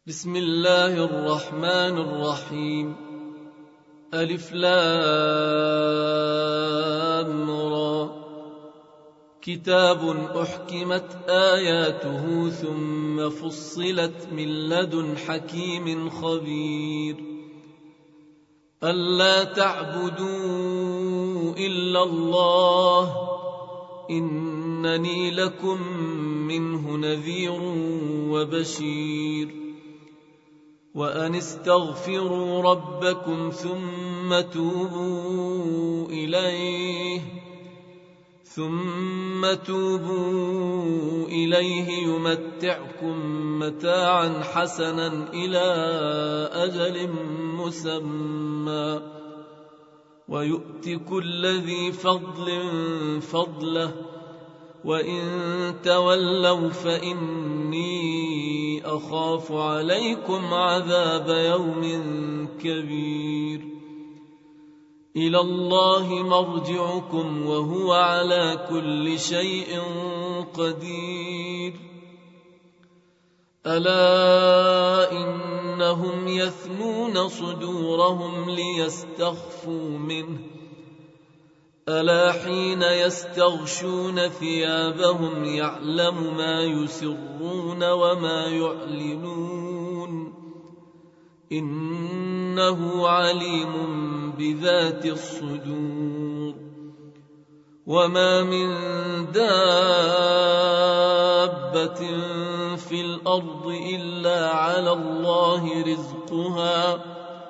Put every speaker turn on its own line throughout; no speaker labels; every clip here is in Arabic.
بسم الله الرحمن الرحيم. ألف لام را. كتاب أحكمت آياته ثم فصلت من لدن حكيم خبير. ألا تعبدوا إلا الله إنني لكم منه نذير وبشير. وأن استغفروا ربكم ثم توبوا إليه يمتعكم متاعا حسنا إلى أجل مسمى ويؤت كل ذي فضل فضله وإن تولوا فإني أخاف عليكم عذاب يوم كبير. إلى الله مرجعكم وهو على كل شيء قدير. ألا إنهم يثنون صدورهم ليستخفوا منه ألا حين يستغشون ثيابهم يعلم ما يسرون وما يعلنون إنه عليم بذات الصدور. وما من دابة في الأرض إلا على الله رزقها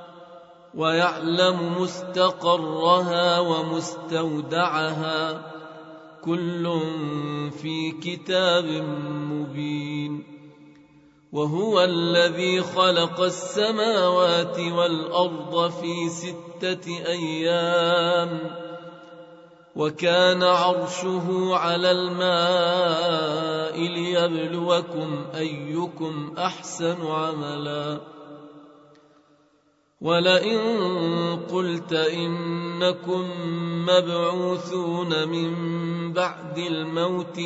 ويعلم مستقرها ومستودعها كل في كتاب مبين. وهو الذي خلق السماوات والأرض في 6 أيام وكان عرشه على الماء ليبلوكم أيكم أحسن عملا. ولئن قلت إنكم مبعوثون من بعد الموت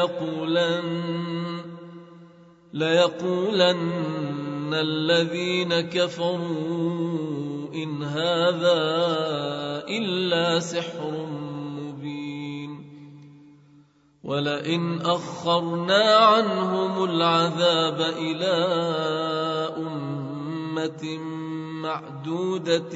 ليقولن الذين كفروا إن هذا إلا سحر مبين. ولئن أخرنا عنهم العذاب إلى أمة معدودة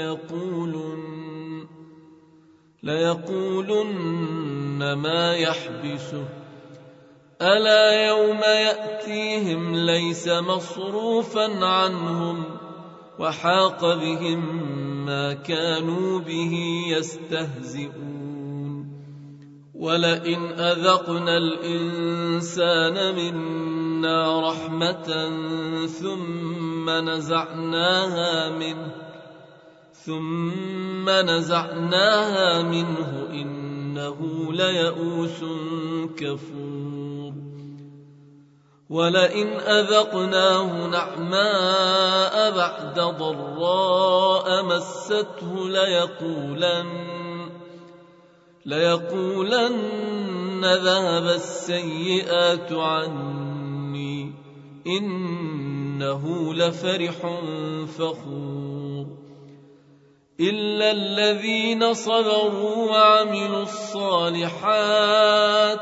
ليقولن ما يحبسه ألا يوم يأتيهم ليس مصروفا عنهم وحاق بهم ما كانوا به يستهزئون. ولئن أذقنا الإنسان منا رحمة ثم نزعناها منه إنه ليئوس كفور. ولئن أذقناه نعماء بعد ضراء مسته ليقولن ذهب السيئات عني إنه لفرح فخور. إلا الذين صبروا وعملوا الصالحات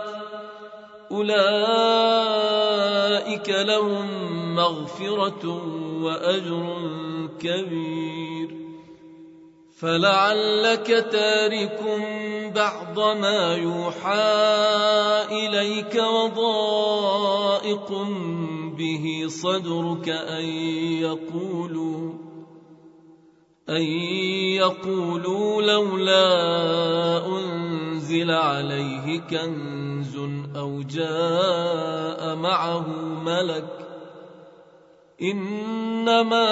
أولئك لهم مغفرة وأجر كبير. فلعلك تارك بعض ما يوحى إليك وضائق به صدرك أن يقولوا لولا أنزل عليه كنز أو جاء معه ملك إنما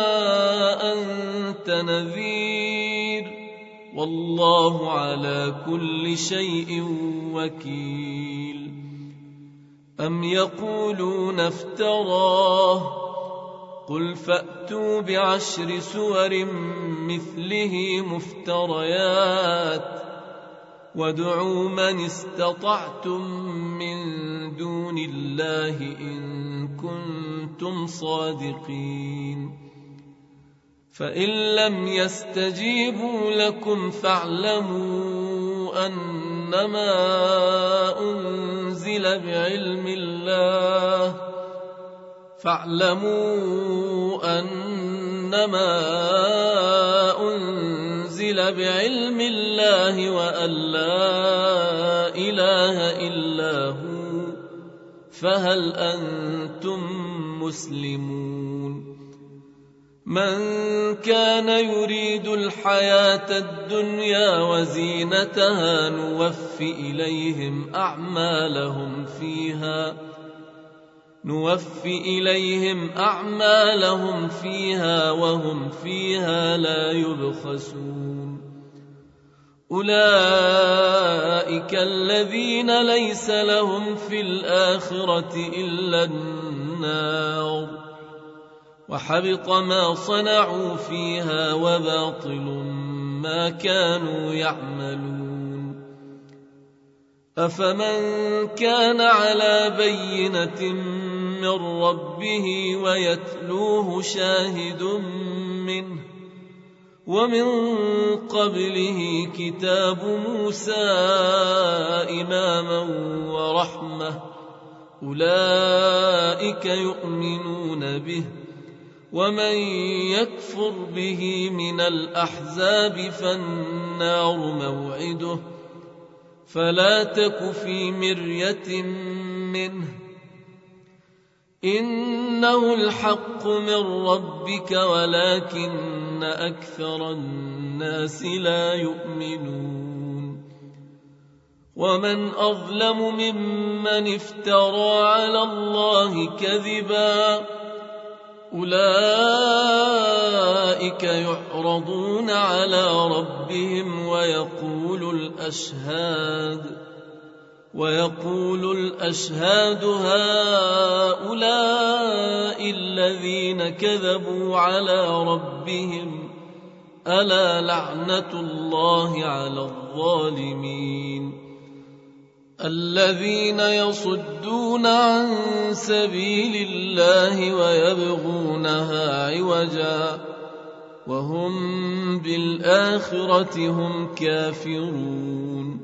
أنت نذير والله على كل شيء وكيل. أم يقولون افتراه قل فأتوا ب10 سور مثله مفتريات وادعوا من استطعتم من دون الله إن كنتم كنتم صادقين فإن لم يستجيبوا لكم فاعلموا أنما أنزل بعلم الله وأن لا إله إلا هو فهل أنتم مسلمون من كان يريد الحياة الدنيا وزينتها نوفِ إليهم أعمالهم فيها وهم فيها لا يبخسون أولئك الذين ليس لهم في الآخرة إلا النار وحبط ما صنعوا فيها وباطل ما كانوا يعملون أفمن كان على بينة من ربه ويتلوه شاهد منه ومن قبله كتاب موسى إماما ورحمة أولئك يؤمنون به ومن يكفر به من الأحزاب فالنار موعده فلا تك في مرية منه إنه الحق من ربك ولكن أكثر الناس لا يؤمنون ومن أظلم ممن افترى على الله كذبا أولئك يعرضون على ربهم ويقول الأشهاد هؤلاء الذين كذبوا على ربهم ألا لعنة الله على الظالمين الذين يصدون عن سبيل الله ويبغونها عوجا وهم بالآخرة هم كافرون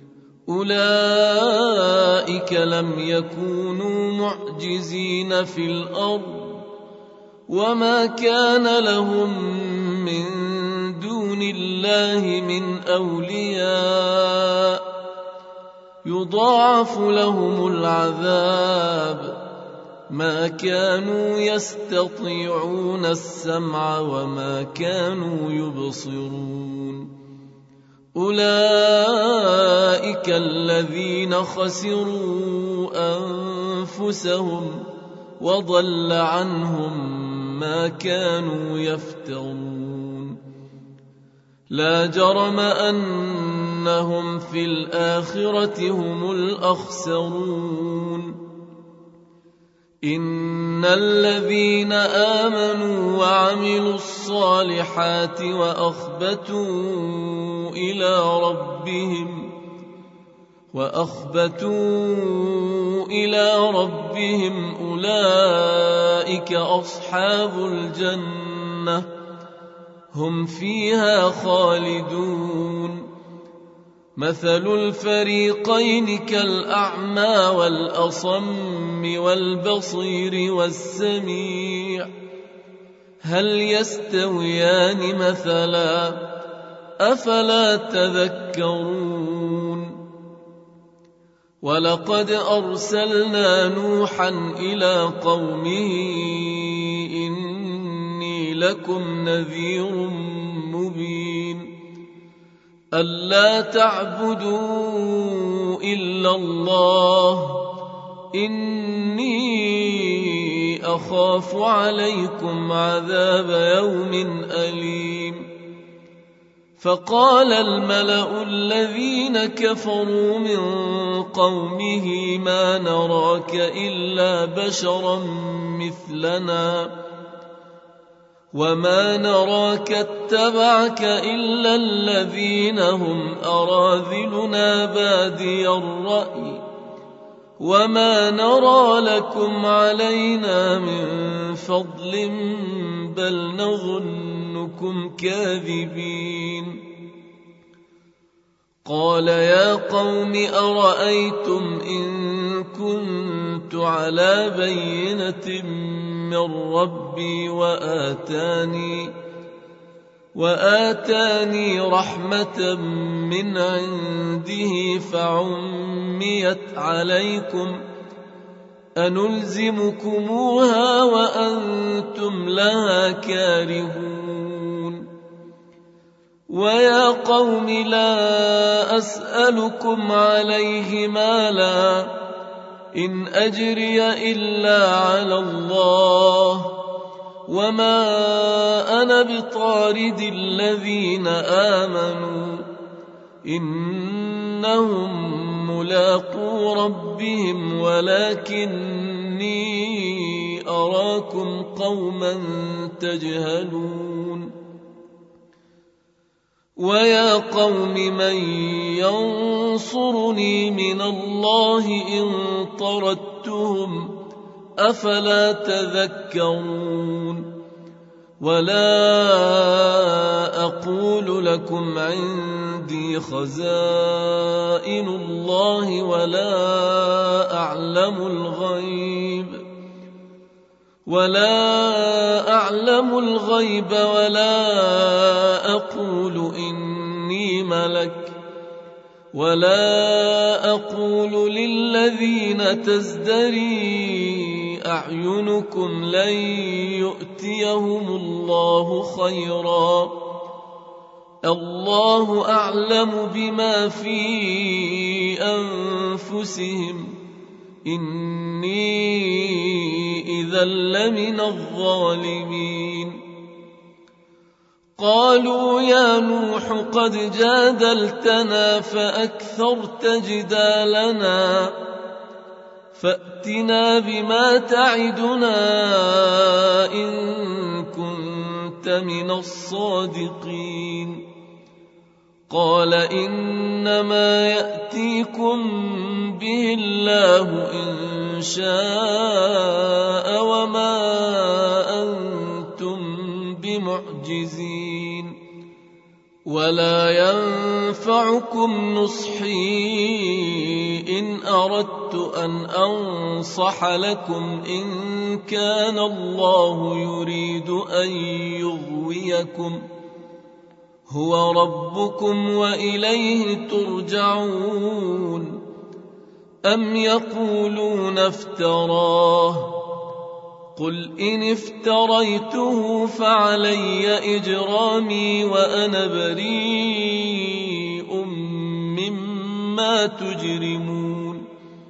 أولئك لم يكونوا معجزين في الأرض وما كان لهم من دون الله من أولياء يضاعف لهم العذاب ما كانوا يستطيعون السمع وما كانوا يبصرون أولئك الذين خسروا أنفسهم وضل عنهم ما كانوا يفترون لا جرم أنهم في الآخرة هم الأخسرون إن الذين آمنوا وعملوا الصالحات وأخبتوا إلى ربهم أولئك أصحاب الجنة هم فيها خالدون مثل الفريقين كالأعمى والأصم والبصير والسميع هل يستويان مثلا أفلا تذكرون ولقد أرسلنا نوحا إلى قومه إني لكم نذير مبين ألا تعبدوا إلا الله إني أخاف عليكم عذاب يوم أليم فقال الملأ الذين كفروا من قومه ما نراك إلا بشرا مثلنا وما نراك اتبعك إلا الذين هم أراذلنا بادي الرأي وما نرى لكم علينا من فضل بل نظنكم كاذبين. قال يا قوم أرأيتم إن كنت على بينة من ربي وآتاني رحمة من عنده فعميت عليكم أنلزمكموها وأنتم لها كارهون. ويا قوم لا أسألكم عليه مالا إن أجري إلا على الله وما أنا بطارد الذين آمنوا إنهم ملاقو ربهم ولكني أراكم قوما تجهلون. ويا قوم من ينصرني من الله إن طردتهم أفلا تذكرون. ولا أقول لكم عندي خزائن الله ولا أعلم الغيب ولا أقول إني ملك ولا أقول للذين تزدري أعينكم لن يؤتيهم الله خيرا الله أعلم بما في أنفسهم إني إذا لمن الظالمين. قالوا يا نوح قد جادلتنا فأكثرت جدالنا فأتنا بما تعدنا إن كنت من الصادقين. قال إنما يأتيكم به الله إن شاء وما أنتم بمعجزين. ولا ينفعكم نصحي إن أردت أن أنصح لكم إن كان الله يريد أن يغويكم هو ربكم وإليه ترجعون. أم يقولون افتراه قل إن افتريته فعلي إجرامي وأنا بريء مما تجرمون.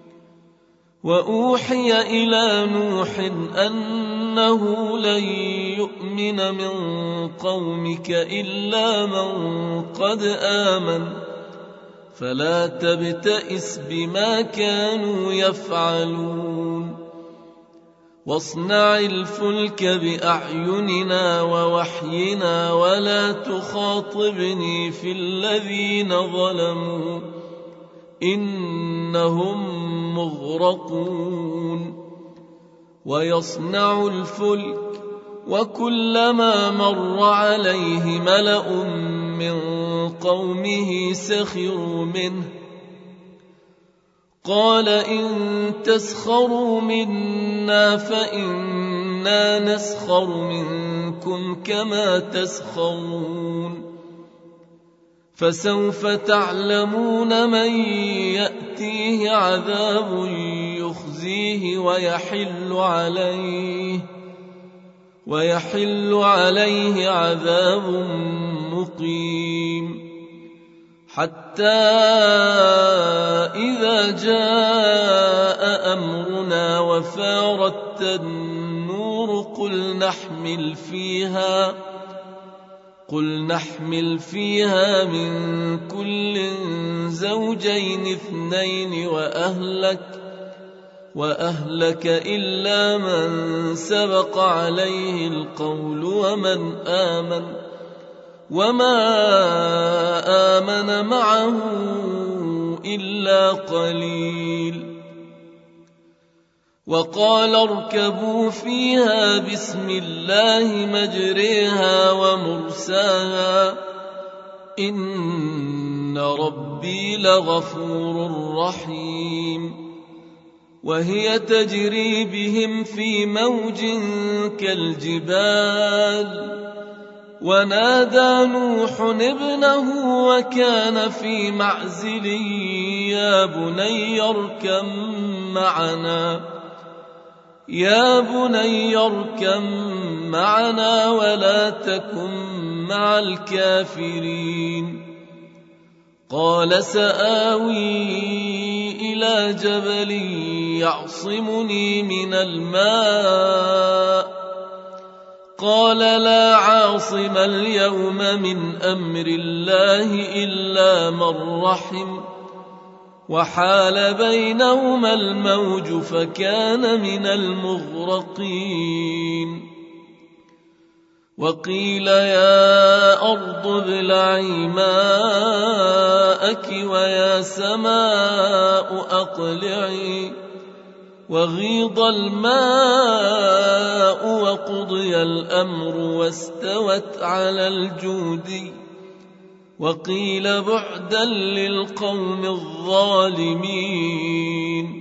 وأوحي إلى نوح أنه لن يؤمن من قومك إلا من قد آمن فلا تبتئس بما كانوا يفعلون. واصنع الفلك بأعيننا ووحينا ولا تخاطبني في الذين ظلموا إنهم مغرقون. ويصنع الفلك وكلما مر عليه ملأ من قومه سخروا منه قال إن تسخروا منا فإنا نسخر منكم كما تسخرون. فسوف تعلمون من يأتيه عذاب يخزيه ويحل عليه عذاب مقيم. حتى إذا جاء أمرنا وفارت النور قل نحمل فيها من كل زوجين اثنين وأهلك إلا من سبق عليه القول وما آمن معه إلا قليل. وقال اركبوا فيها بسم الله مجريها ومرساها إن ربي لغفور رحيم وهي تجري بهم في موج كالجبال ونادى نوح ابنه وكان في معزل يا بني اركم معنا ولا تكن مع الكافرين قال سآوي إلى جبل يعصمني من الماء قال لا عاصم اليوم من أمر الله إلا من رحم وحال بينهما الموج فكان من المغرقين وقيل يا أرض ابلعي ماءك ويا سماء أقلعي وغيض الماء وقضي الأمر واستوت على الجودي وقيل بعدا للقوم الظالمين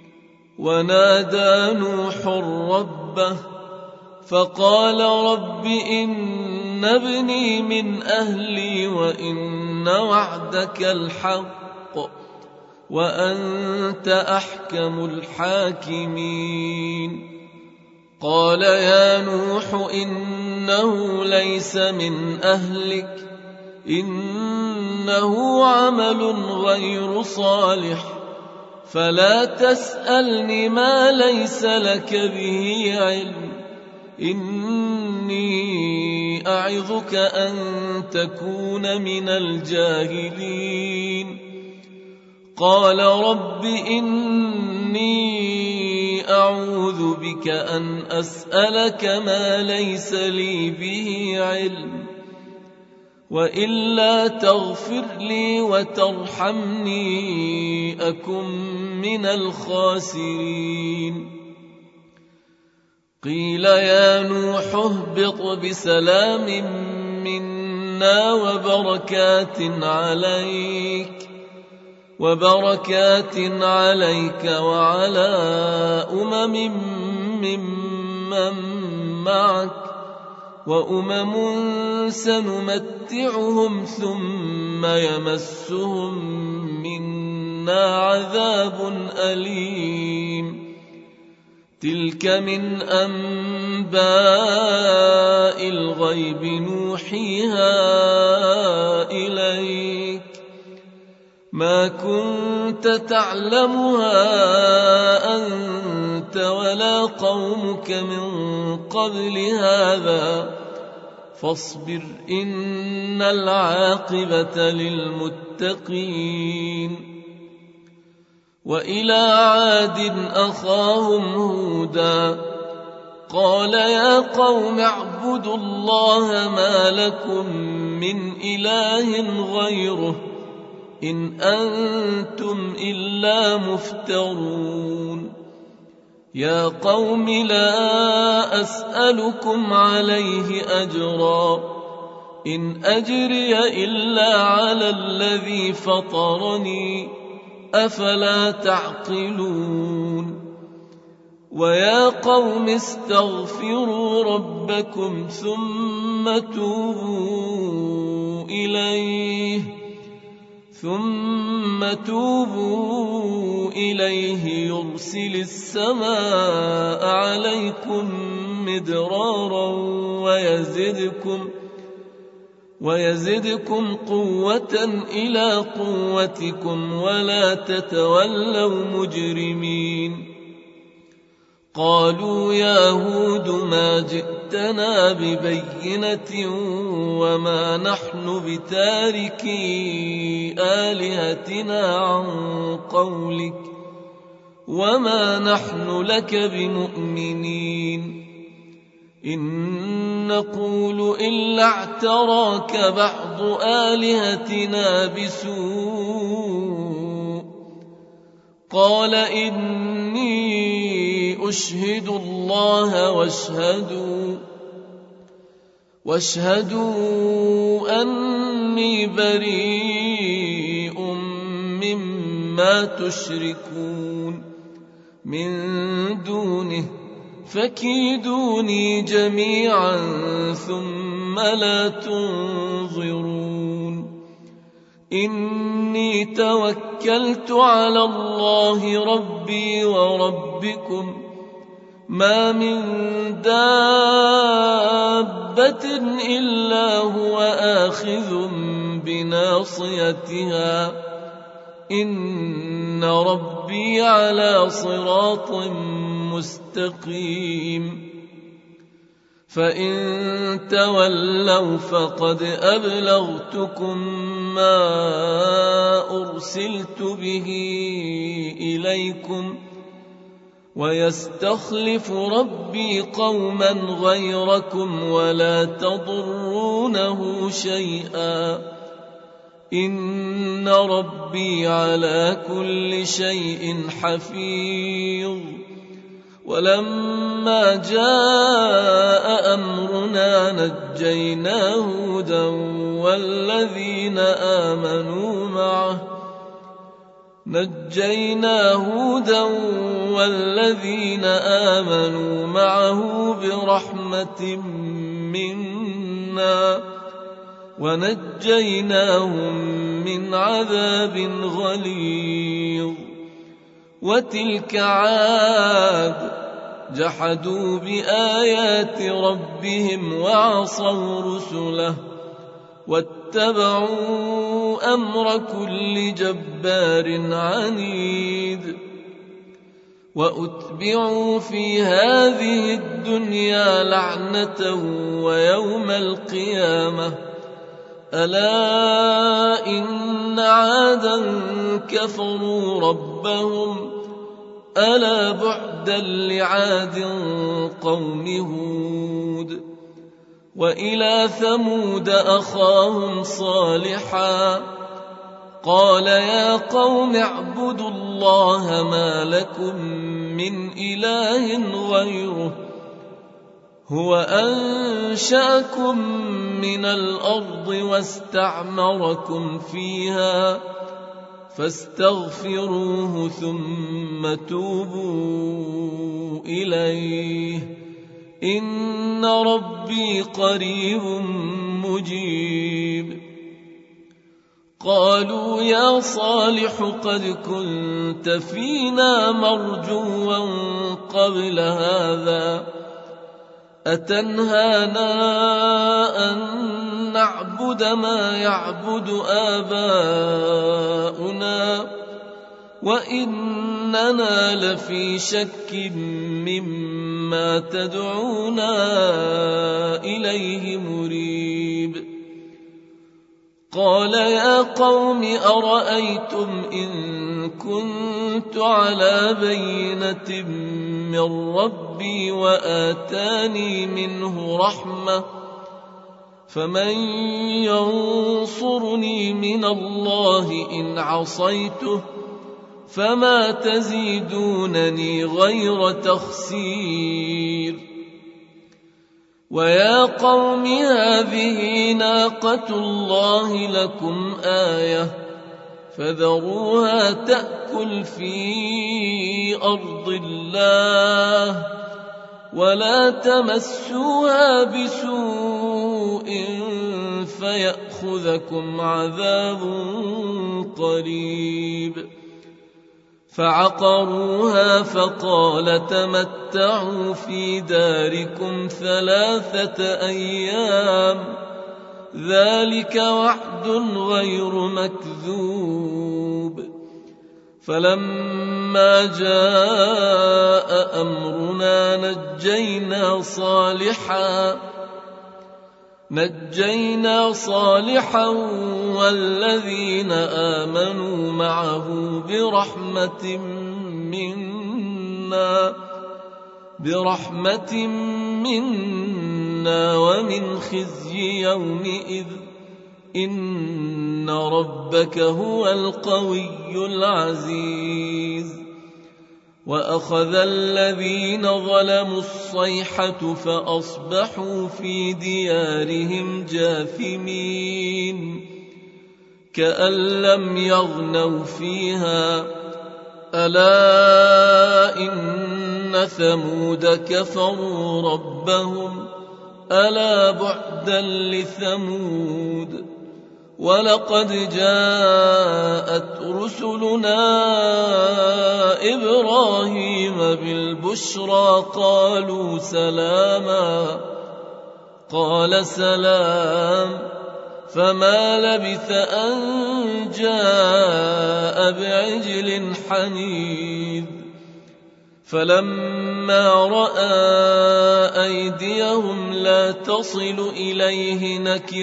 ونادى نوح ربه فقال رب إن ابني من أهلي وإن وعدك الحق وأنت أحكم الحاكمين قال يا نوح إنه ليس من أهلك إنه عمل غير صالح فلا تسألني ما ليس لك به علم إني أعظك أن تكون من الجاهلين قال رب إني أعوذ بك أن أسألك ما ليس لي به علم وإلا تغفر لي وترحمني أكن من الخاسرين قيل يا نوح اهبط بسلام منا وبركات عليك وعلى ممن معك وأمم سنمتعهم ثم يمسهم منا عذاب أليم تلك من أنباء الغيب نوحيها إليك ما كنت تعلمها أنت ولا قومك من قبل هذا فاصبر إن العاقبة للمتقين وإلى عاد أخاهم هودا قال يا قوم اعبدوا الله ما لكم من إله غيره إن أنتم إلا مفترون يا قوم لا أسألكم عليه أجرا إن أجري إلا على الذي فطرني أفلا تعقلون ويا قوم استغفروا ربكم ثم توبوا إليه يرسل السماء عليكم مدرارا ويزدكم قوة إلى قوتكم ولا تتولوا مجرمين قالوا يا هود ما جئتنا ببينة وما نحن بتاركي آلهتنا عن قولك وما نحن لك بمؤمنين إن نقول إلا اعتراك بعض آلهتنا بسوء قال إني اشهدوا الله واشهدوا أني بريء مما تشركون من دونه فكيدوني جميعا ثم لا تنظرون إني توكلت على الله ربي وربكم ما من دابة إلا هو آخذ بناصيتها إن ربي على صراط مستقيم فإن تولوا فقد أبلغتكم ما أرسلت به إليكم ويستخلف ربي قوما غيركم ولا تضرونه شيئا إن ربي على كل شيء حفيظ ولما جاء أمرنا نجينا هودا والذين آمنوا معه برحمة منا ونجيناهم من عذاب غليظ وتلك عاد جحدوا بآيات ربهم وعصوا رسله واتبعوا أمر كل جبار عنيد وأتبعوا في هذه الدنيا لعنة ويوم القيامة ألا إن عادا كفروا ربهم ألا بعدا لعاد قوم هود وإلى ثمود أخاهم صالحا قال يا قوم اعبدوا الله ما لكم من إله غيره هو أنشأكم من الأرض واستعمركم فيها فاستغفروه ثم توبوا إليه إن ربي قريب مجيب قالوا يا صالح قد كنت فينا مرجوا قبل هذا أتنهانا أن نعبد ما يعبد آباؤنا وإننا لفي شك مما تدعونا إليه مريب قال يا قوم أرأيتم إن كنت على بينة من ربي وآتاني منه رحمة فمن ينصرني من الله إن عصيته فما تزيدونني غير تخسير ويا قوم هذه ناقة الله لكم آية فذروها تأكل في أرض الله ولا تمسوها بسوء فيأخذكم عذاب قريب فعقروها فقال تمتعوا في داركم 3 أيام ذلك وعد غير مكذوب فلما جاء أمرنا نجينا صالحا والذين آمنوا معه برحمة منا ومن خزي يومئذ إن ربك هو القوي العزيز وأخذ الذين ظلموا الصيحة فأصبحوا في ديارهم جاثمين كأن لم يغنوا فيها ألا إن ثمود كفروا ربهم ألا بعدا لثمود ولقد جاءت رسلنا إبراهيم بالبشرى قالوا سلاما قال سلام فما لبث أن جاء بعجل حنيذ فلما رأى أيديهم لا تصل إليه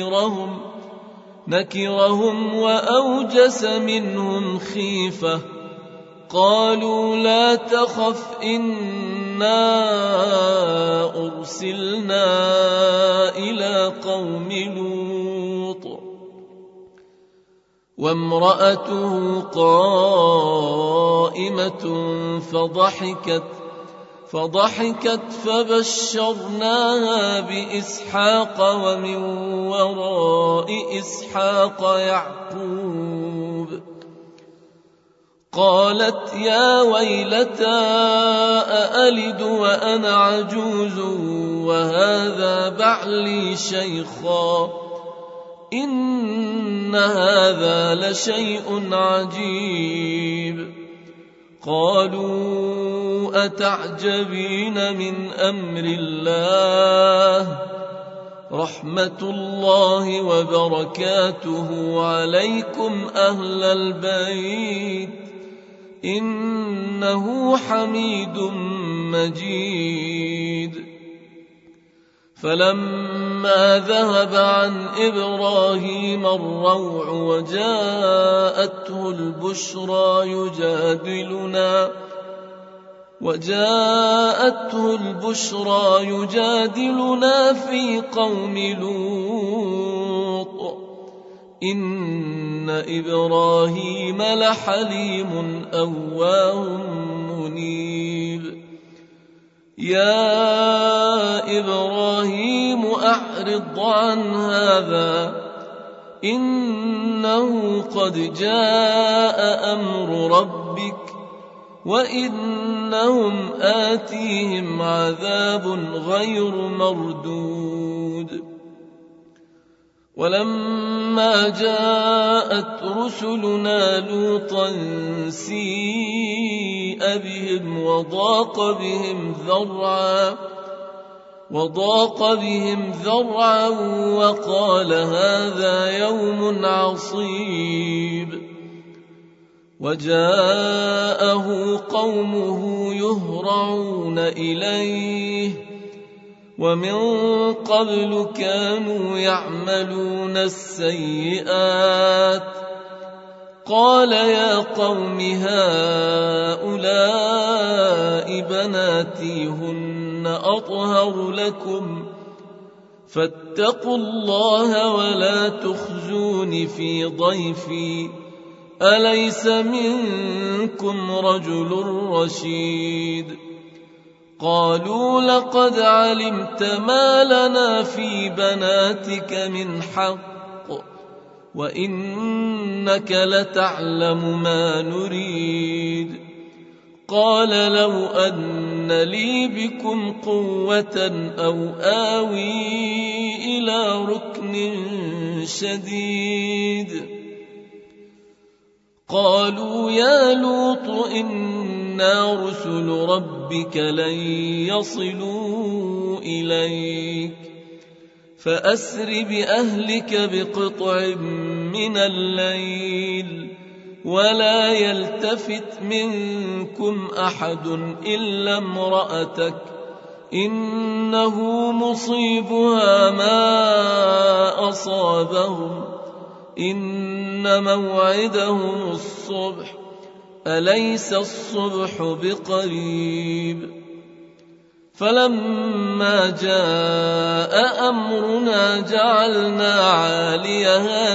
نكرهم وأوجس منهم خيفة قالوا لا تخف إنا أرسلنا إلى قوم لوط وامرأته قائمة فضحكت فبشرناها بإسحاق ومن وراء إسحاق يعقوب قالت يا ويلتى أألد وأنا عجوز وهذا بعلي شيخا إن هذا لشيء عجيب قالوا أتعجبين من أمر الله رحمة الله وبركاته عليكم أهل البيت إنه حميد مجيد فلما ذهب عن إبراهيم الروع وجاءته البشرى يجادلنا في قوم لوط إن إبراهيم لحليم أواه منيب يا إبراهيم أعرض عن هذا إنه قد جاء أمر ربك وإنهم آتيهم عذاب غير مردود ولما جاءت رسلنا لوطا سيء بهم وضاق بهم ذرعا وقال هذا يوم عصيب وجاءه قومه يهرعون إليه ومن قبل كانوا يعملون السيئات قال يا قوم هؤلاء بناتي هن أطهر لكم فاتقوا الله ولا تخزون في ضيفي أليس منكم رجل رشيد قالوا لقد علمت ما لنا في بناتك من حق وإنك لتعلم ما نريد قال لو أن لي بكم قوة أو آوي إلى ركن شديد قالوا يا لوط إنا رسل ربك لن يصلوا إليك فأسر بأهلك بقطع من الليل ولا يلتفت منكم أحد إلا امرأتك إنه مصيبها ما أصابهم إن موعدهم الصبح أليس الصبح بقريب فلما جاء أمرنا جعلنا عاليها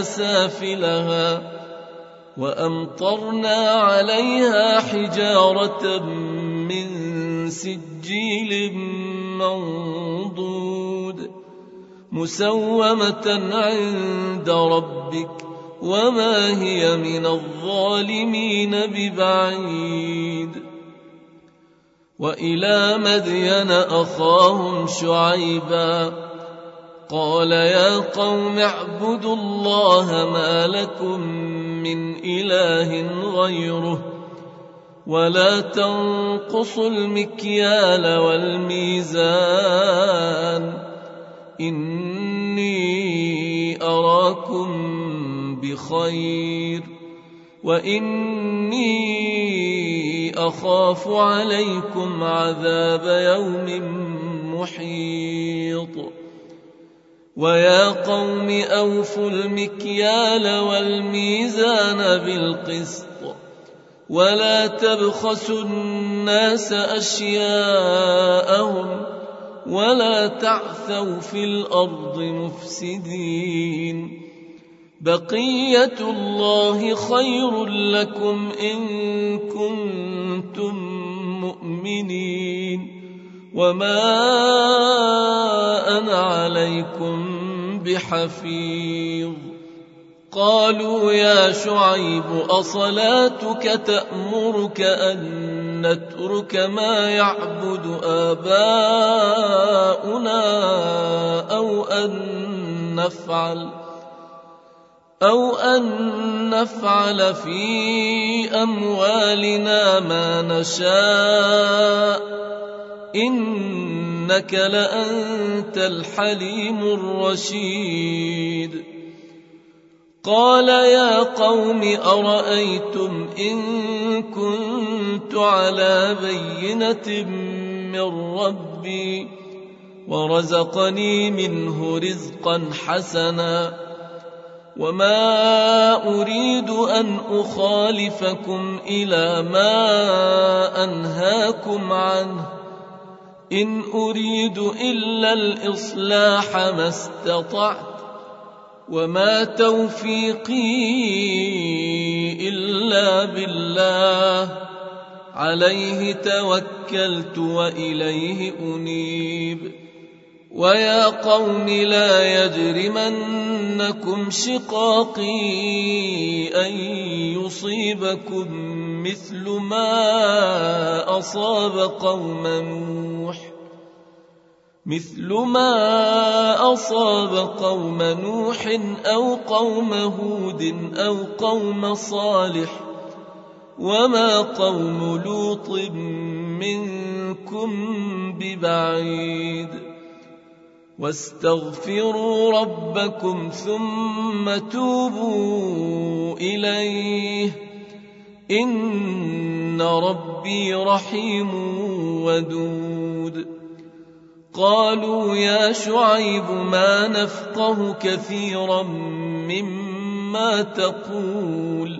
سافلها وأمطرنا عليها حجارة سجيل منضود مسومة عند ربك وما هي من الظالمين ببعيد وإلى مدين أخاهم شعيبا قال يا قوم اعبدوا الله ما لكم من إله غيره ولا تنقصوا المكيال والميزان إني أراكم بخير وإني أخاف عليكم عذاب يوم محيط ويا قوم أوفوا المكيال والميزان بالقسط ولا تبخسوا الناس أشياءهم ولا تعثوا في الأرض مفسدين بقية الله خير لكم إن كنتم مؤمنين وما أنا عليكم بحفيظ قالوا يا شعيب أصلاتك تأمرك أن نترك ما يعبد آباؤنا أو أن نفعل في أموالنا ما نشاء إنك لأنت الحليم الرشيد قال يا قوم أرأيتم إن كنت على بينة من ربي ورزقني منه رزقا حسنا وما أريد أن أخالفكم إلى ما أنهاكم عنه إن أريد إلا الإصلاح ما استطعت وما توفيقي إلا بالله عليه توكلت وإليه أنيب ويا قوم لا يجرمنكم شقاقي أن يصيبكم مثل ما أصاب قوم نوح أو قوم هود أو قوم صالح وما قوم لوط منكم ببعيد واستغفروا ربكم ثم توبوا إليه إن ربي رحيم ودود قالوا يا شعيب ما نفقه كثيرا مما تقول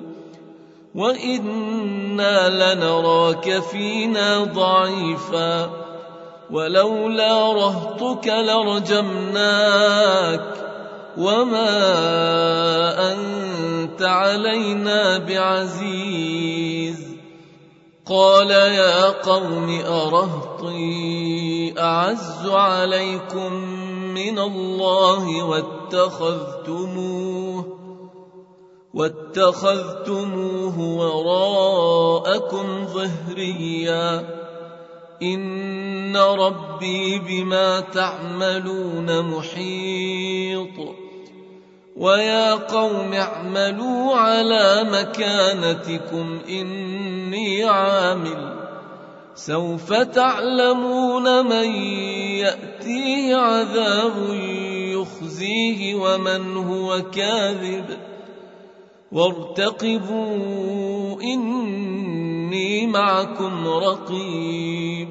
وإنا لنراك فينا ضعيفا ولولا رهطك لرجمناك وما أنت علينا بعزيز قال يا قوم أرهطي أعز عليكم من الله واتخذتموه وراءكم ظهريا إن ربي بما تعملون محيط ويا قوم اعملوا على مكانتكم إني عامل سوف تعلمون من يأتيه عذاب يخزيه ومن هو كاذب وارتقبوا إني معكم رقيب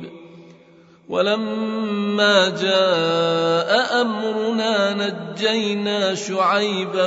ولما جاء أمرنا نجينا شعيبا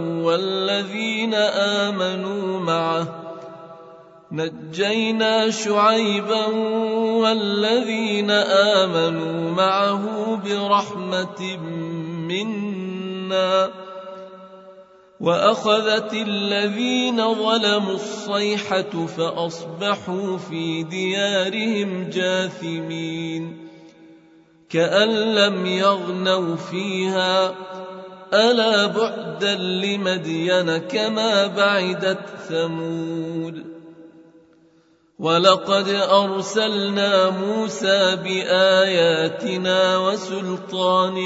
والذين آمنوا معه برحمة منا وأخذت الذين ظلموا الصيحة فأصبحوا في ديارهم جاثمين كأن لم يغنوا فيها ألا بعدا لمدين كما بعدت ثمود ولقد أرسلنا موسى بآياتنا وسلطان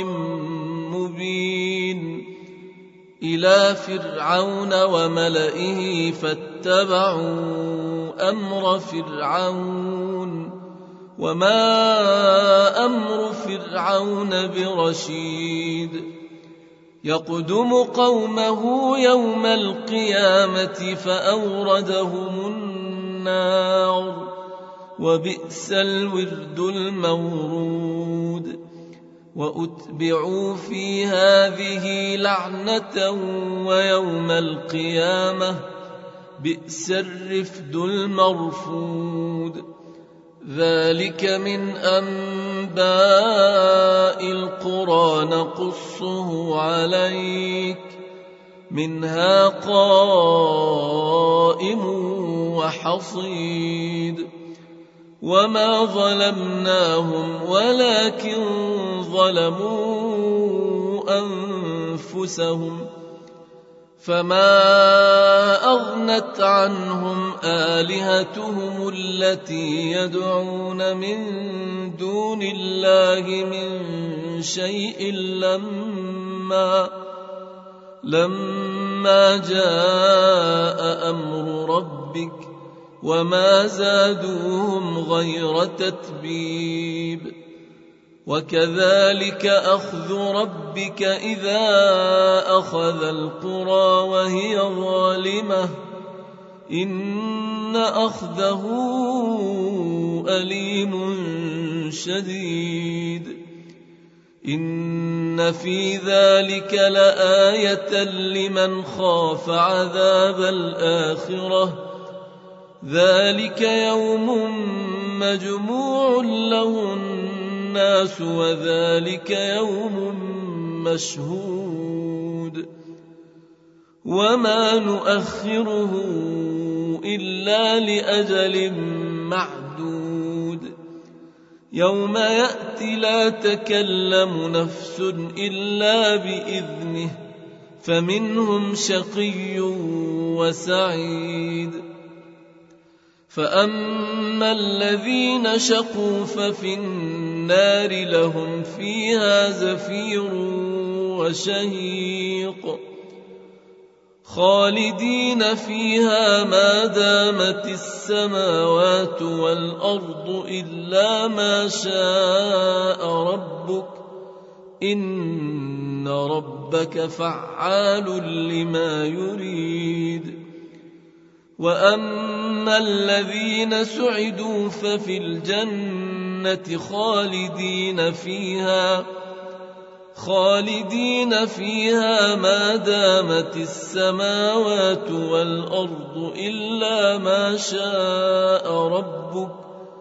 مبين إلى فرعون وملئه فاتبعوا أمر فرعون وما أمر فرعون برشيد يقدم قومه يوم القيامة فأوردهم النار وبئس الورد المورود وأتبعوا في هذه لعنة ويوم القيامة بئس الرفد المرفود ذلك من أنباء القرى نقصه عليك منها قائم وحصيد وما ظلمناهم ولكن ظلموا أنفسهم فما أغنت عنهم آلهتهم التي يدعون من دون الله من شيء لما جاء أمر ربك وما زادوهم غير تتبيب وكذلك أخذ ربك إذا أخذ القرى وهي ظالمة إن أخذه أليم شديد إن في ذلك لآية لمن خاف عذاب الآخرة ذلك يوم مجموع له الناس وذلك يوم مشهود وما نؤخره إلا لأجل معدود يوم يأتي لا تكلم نفس إلا بإذنه فمنهم شقي وسعيد فأما الذين شقوا ففي النار لهم فيها زفير وشهيق خالدين فيها ما دامت السماوات والأرض إلا ما شاء ربك إن ربك فعال لما يريد وأما الذين سعدوا ففي الجنة خالدين فيها ما دامت السماوات والأرض إلا ما شاء ربك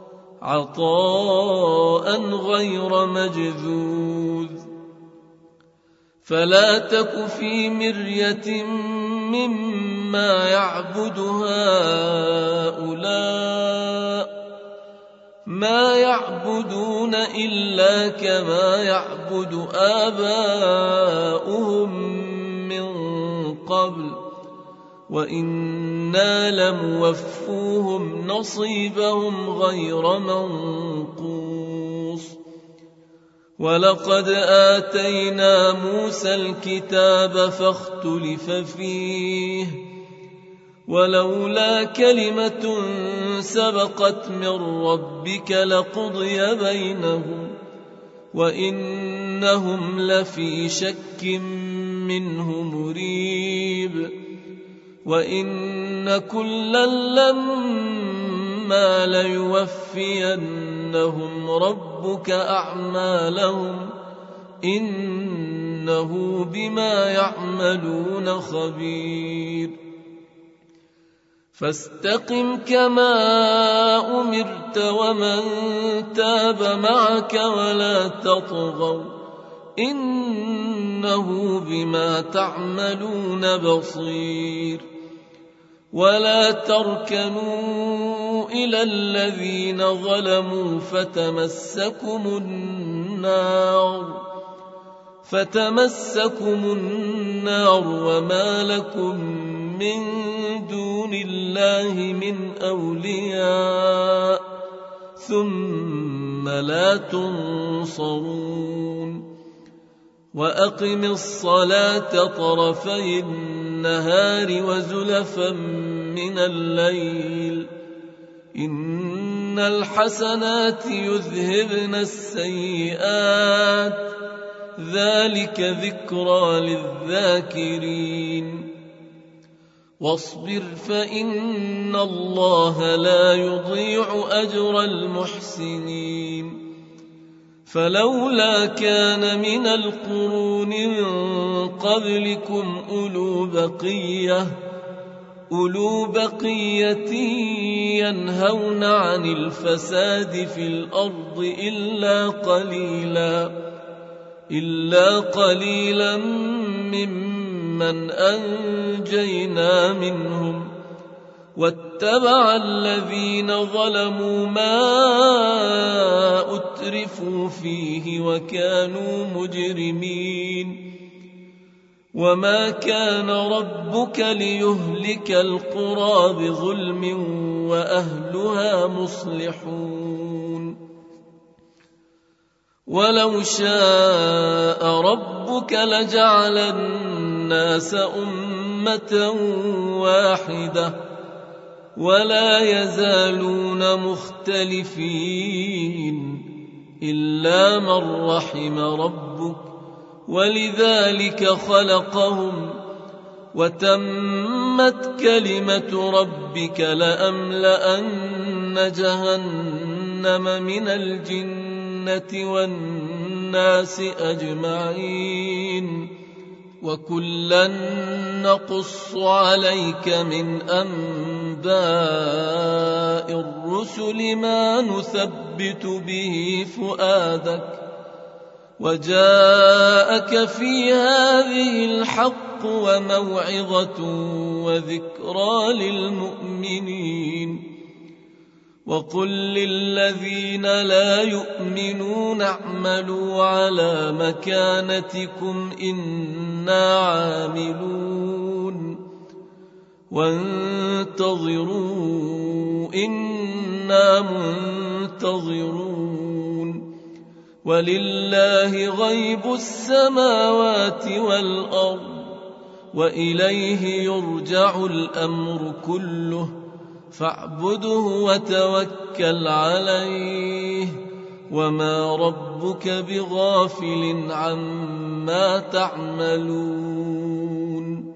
عطاء غير مجذوذ فلا تك في مرية مما يعبد هؤلاء ما يعبدون إلا كما يعبد آباؤهم من قبل وإنا لموفوهم نصيبهم غير منقوص ولقد آتينا موسى الكتاب فاختلف فيه ولولا كلمة سبقت من ربك لقضي بينهم وإنهم لفي شك منه مريب وإن كلا لما ليوفينهم ربك أعمالهم إنه بما يعملون خبير فاستقم كما أمرت ومن تاب معك ولا تطغوا إنه بما تعملون بصير. ولا تركنوا إلى الذين ظلموا فتمسكم النار وما لكم من دون الله من أولياء ثم لا تنصرون. وأقم الصلاة طرفي النهار وزلفا من الليل إن الحسنات يذهبن السيئات ذلك ذكرى للذاكرين. واصبر فإن الله لا يضيع أجر المحسنين. فلولا كان من القرون من قبلكم أولو بقية ينهون عن الفساد في الأرض إلا قليلا ممن أنجينا منهم واتبع الذين ظلموا ما أترفوا فيه وكانوا مجرمين. وما كان ربك ليهلك القرى بظلم وأهلها مصلحون. ولو شاء ربك لجعل الناس أمة واحدة ولا يزالون مختلفين إلا من رحم ربك ولذلك خلقهم وتمت كلمة ربك لأملأن جهنم من الجنة والناس أجمعين. وكلا نقص عليك من أنباء الرسل ما نثبت به فؤادك وجاءك في هذه الحق وموعظة وذكرى للمؤمنين. وقل للذين لا يؤمنون اعملوا على مكانتكم إنا عاملون وانتظروا إنا منتظرون. ولله غيب السماوات والأرض وإليه يرجع الأمر كله فاعبده وتوكل عليه وما ربك بغافل عما تعملون.